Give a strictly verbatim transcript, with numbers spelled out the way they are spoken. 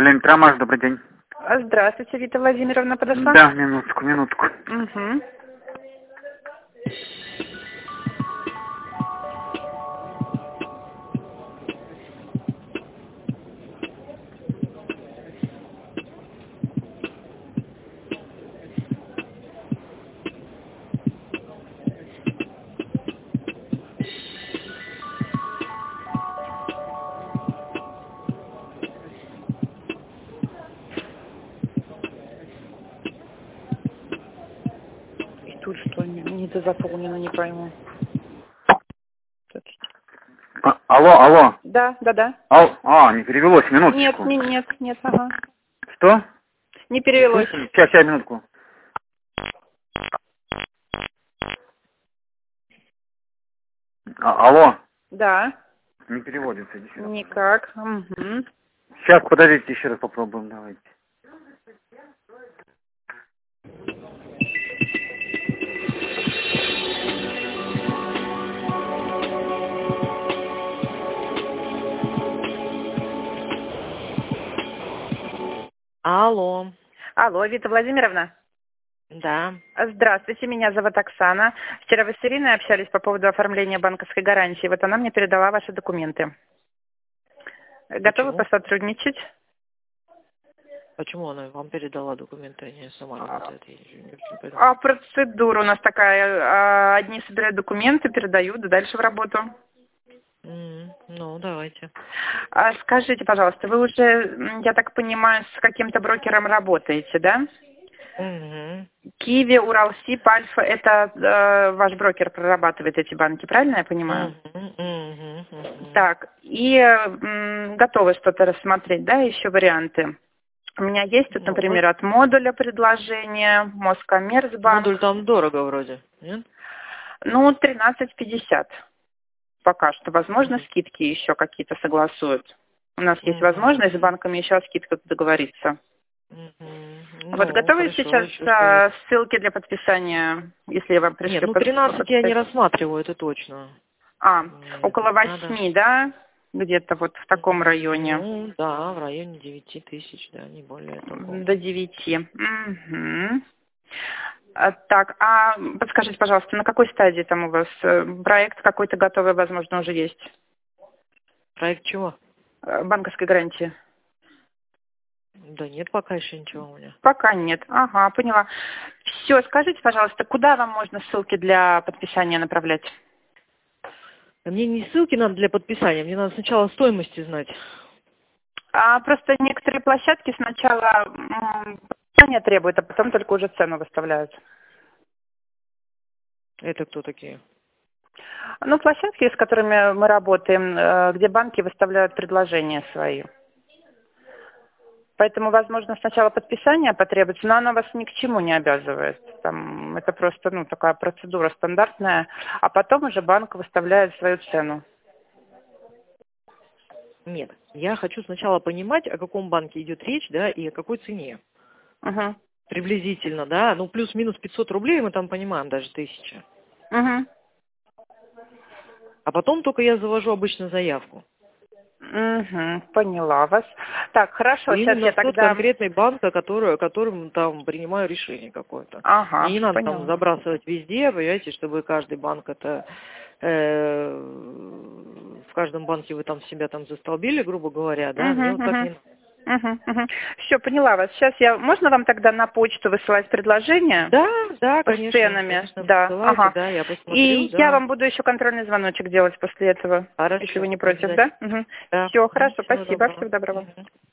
Электромаш, добрый день. Здравствуйте, Вита Владимировна подошла? Да, минутку, минутку. Угу. И тут что, не, не заполнено, не пойму. Тут. А, алло, алло. Да, да, да. Ал, а, не перевелось, минуточку. Нет, не, нет, нет, ага. Что? Не перевелось. Слышали? Сейчас, сейчас, минутку. А, алло. Да. Не переводится, иди сюда. Никак. Угу. Сейчас, подождите, еще раз попробуем, давайте. Алло. Алло, Вита Владимировна. Да. Здравствуйте, меня зовут Оксана. Вчера вы с Ириной общались по поводу оформления банковской гарантии. Вот она мне передала ваши документы. Готовы Почему? посотрудничать? Почему она вам передала документы, а не сама работает? Я не, не очень понимаю. А процедура у нас такая. а, Одни собирают документы, передают, дальше в работу. М, Ну, давайте. А скажите, пожалуйста, вы уже, м, я так понимаю, с каким-то брокером работаете, да? Угу. Киви, Уралсиб, Альфа, это э, ваш брокер прорабатывает эти банки, правильно я понимаю? Угу. Угу. Угу. Так, и м, готовы что-то рассмотреть, да, еще варианты? У меня есть тут, Ну, например, вот от модуля предложение, Москоммерцбанк, модуль там дорого вроде, нет? ну, тринадцать пятьдесят пока что. Возможно, Угу. скидки еще какие-то согласуют. У нас есть возможность с Угу. банками еще о скидках договориться. Угу. Вот Ну, готовы хорошо, сейчас еще что а, есть. ссылки для подписания, если я вам Нет, пришлю ну под, тринадцать я не подписать? рассматриваю, это точно. А, Мне это около не надо. восьми, да? Где-то вот в таком районе. Ну, да, в районе девяти тысяч, да, не более того. До девяти. Угу. А, так, а подскажите, пожалуйста, на какой стадии там у вас э, проект какой-то готовый, возможно, уже есть? Проект чего? Э, Банковской гарантии? Да нет, пока еще ничего у меня. Пока нет. Ага, поняла. Все, скажите, пожалуйста, куда вам можно ссылки для подписания направлять? А мне не ссылки надо для подписания, мне надо сначала стоимости знать. А просто некоторые площадки сначала м, подписание требуют, а потом только уже цену выставляют. Это кто такие? Ну, площадки, с которыми мы работаем, э, где банки выставляют предложения свои. Поэтому, возможно, сначала подписание потребуется, но оно вас ни к чему не обязывает. Там, это просто ну, такая процедура стандартная, а потом уже банк выставляет свою цену. Нет, я хочу сначала понимать, о каком банке идет речь, да, и о какой цене. Угу. Приблизительно, да, ну плюс-минус пятьсот рублей мы там понимаем, даже тысяча. Угу. А потом только я завожу обычно заявку. Угу. Поняла вас. Так, хорошо, И сейчас именно я в тот тогда... конкретный банк, о который- о котором там принимаю решение какое-то. Мне Ага, не надо там поняла. забрасывать везде, понимаете, чтобы каждый банк это... э, в каждом банке вы там себя там застолбили, грубо говоря, да, мне вот Угу, так угу. не надо. Угу, угу. Все, поняла вас. Сейчас я... Можно вам тогда на почту высылать предложение Да, да, с конечно, ценами? конечно, Да, высылайте, ага. да, я посмотрю, И я да. вам буду еще контрольный звоночек делать после этого, если вы Хорошо, не против, да? обязательно. Угу. Да. Все, хорошо, Всего спасибо, доброго. всего доброго. Мгм.